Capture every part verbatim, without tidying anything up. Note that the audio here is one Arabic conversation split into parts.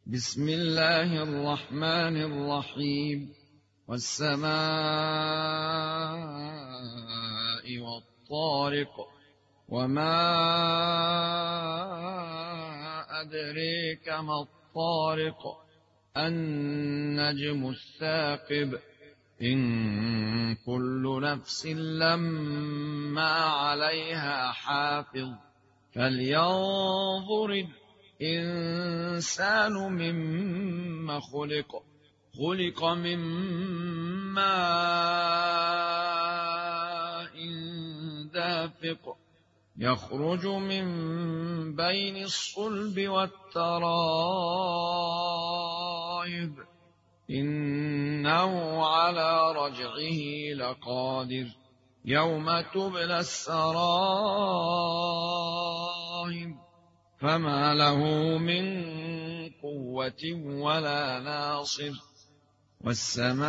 بسم الله الرحمن الرحيم. والسماء والطارق وما أدريك ما الطارق النجم الثاقب إن كل نفس لما عليها حافظ فلينظر الإنسان مما خلق خلق من ماء دافق يخرج من بين الصلب والترائب إنه على رجعه لقادر يوم تبلى السرائر فما له من قوة ولا ناصر والسماء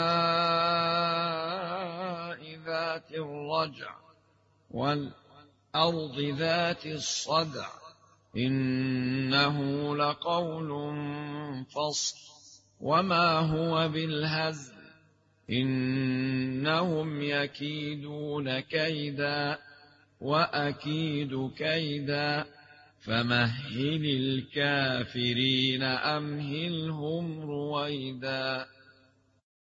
ذات الرجع والأرض ذات الصدع إنه لقول فصل وما هو بالهزل إنهم يكيدون كيدا وأكيد كيدا فمهل الكافرين أمهلهم رويدا.